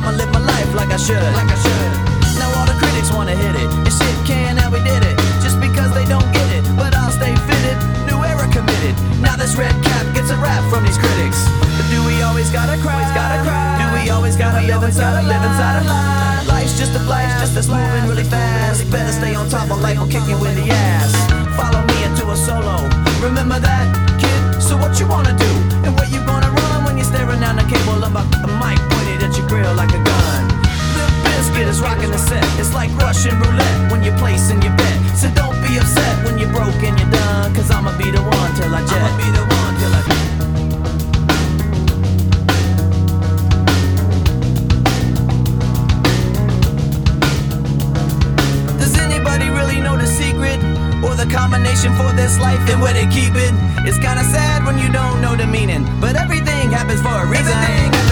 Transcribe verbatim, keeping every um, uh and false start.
I'ma live my life like I should, like I should. Now all the critics wanna hit it, and shit can, and we did it, just because they don't get it. But I'll stay fitted, new era committed. Now this red cap gets a rap from these critics. But do we always gotta cry? Gotta cry. Do we always gotta live inside a live inside a lie? Life's just a blast, just that's moving really fast. Better stay on top of life, will kick you in the ass. Follow me into a solo. Remember that, kid? So what you wanna do? And where you gonna run when you're staring down the cable of a mic pointed at your grill like a gun? Limp Bizkit is rocking the set. It's like Russian roulette when you're placing your bet. So don't be upset when you're broke and you're done, cause I'ma be the one till I jet. I'ma be the one till I jet. Or the combination for this life and where they keep it. It's kinda sad when you don't know the meaning, but everything happens for a reason. Everything